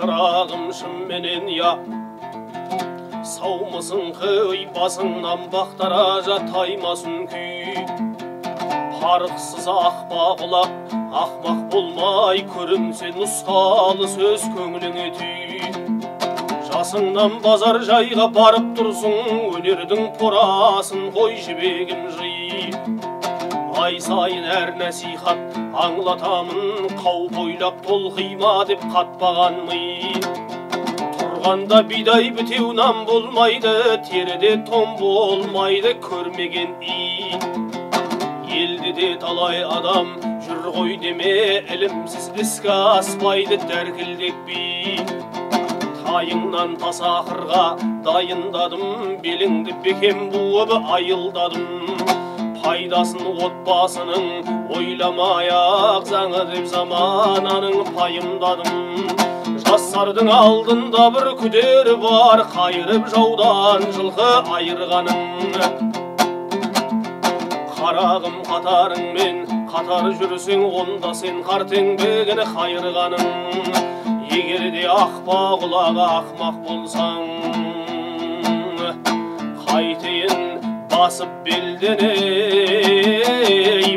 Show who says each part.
Speaker 1: шырағым шымменен я. Саумысың қой басыңнан бақтаража таймасын күй. Парықсыз ақпа құлақ, ақмақ болмай көрімсе нұсқалы сөз көңіліңе түй. Жасыңнан базар жайға барып тұрсың, өнердің порасын қой жібегім жый. Ай сайын әр насихат аңлатамын, қауіп ойлап толқима деп қатпаған ми. Тұрғанда бидай бітеу нан болмайды, теріде том болмайды көрмеген үй. Елді де талай адам жүр ғой деме, ілімсіз іске аспайды дәркілдек би. Тайыңнан тасақырға дайындадым, беліңді бекем буып айылдадым. Пайдасын отбасының ойламай-ақ заңы деп замананың пайымдадым. Жастардың алдында бір күдері бар, қайырып жаудан жылқы айырғаның. Қарағым қатарыңмен қатар жүрсең, онда сен қарт еңбегін қайырғаның. Егер де ақпа құлағы ақмақ болсаң, қайтейін басып белдене.